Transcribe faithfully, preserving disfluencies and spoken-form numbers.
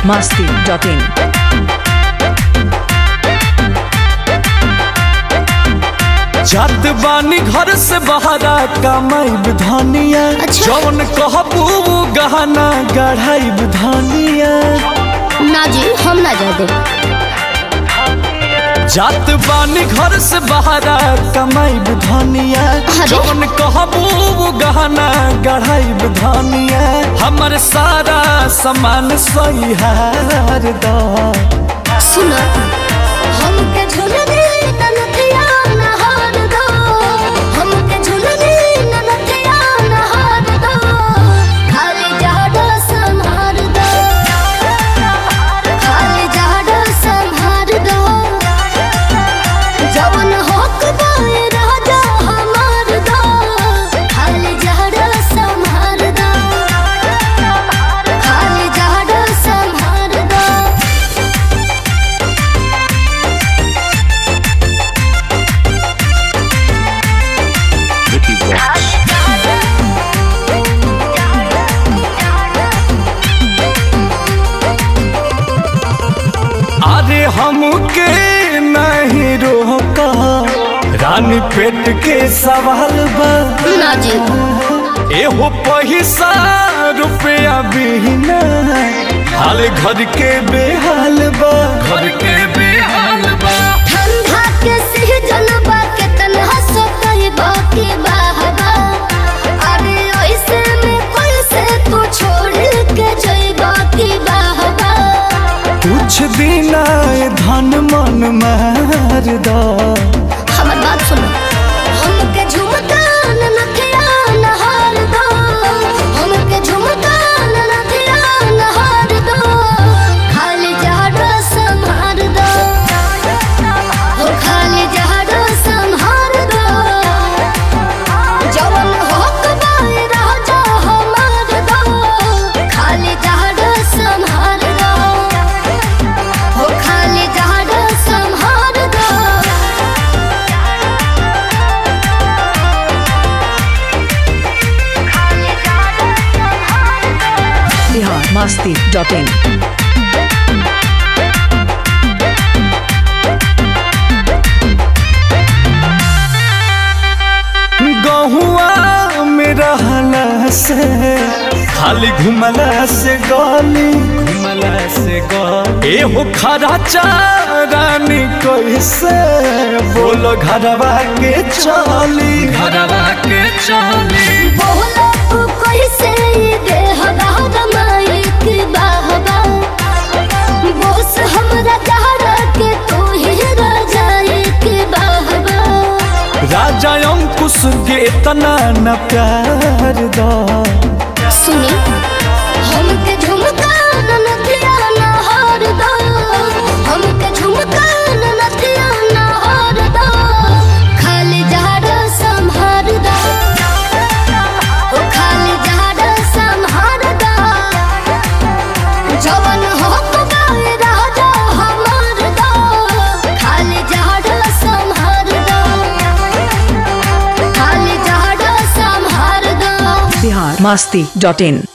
masti dot in. जात बानी घर से बहरा कमाई धनिया अच्छा। जौन कहबू गहना गढ़ाई धनिया ना जी हम ना जा दे। जात बानी घर से बहरा कमाई धनिया अरे। जौन कहबू गहना गढ़ाई धनिया हमर सारा सामान सही हार दा सुनो हमके झुलने ननथिया नहार दो, हमके झुलने ननथिया नहार दो, खाली जाडो संहार दो, खाली जाडो संहार दो, जवन होक बाए राजा हमार दो, खाली जाडो संहार दो, खाली जाडो संहार दो। अरे हमके नहीं रोका रानी पेट के सवाल बा ना जी एहो पैसा रुपया बिना हाल घर के बेहाल बा घर के बेहाल बा ठंडा के सीजन बा के तन्हा सो कही बाकी बाहबा अरे ऐसे में कोई से तू छोड़ के जई बाकी बाहबा कुछ दिन आए धन मन मार दा हमर बात सुनो हमके झुमका ननथिया नहार दो, हमके झुमका ननथिया नहार दो, खाली जाडो संहार दो, हो खाली जाडो संहार दो, जवन होक बाए राजा हमार दो, खाली जाडो संहार दो, हो खाली जाडो संहार दो। Bihar masti dot in. गहुआ में रहला से खाली घुमला से गली घुमला से गली एहो खरा चारानी कैसे बोलो घरवा के चली घरवा के चली बोला तू कैसे दे हगार माइक बाहबा बोस हमरा जहरा के तू ही राजा एक बाहबा राजा अंकुश के इतना न प्यार दा सुनी हमके झुमका ननथिया नहार दो, हमके झुमका ननथिया नहार दो, खाली जाडो संहार दो, ओ खाली जाडो संहार दो, जवन होक बाए राजा हमार दो, खाली जाडो संहार दो, खाली जाडो संहार दो। Bihar masti dot in.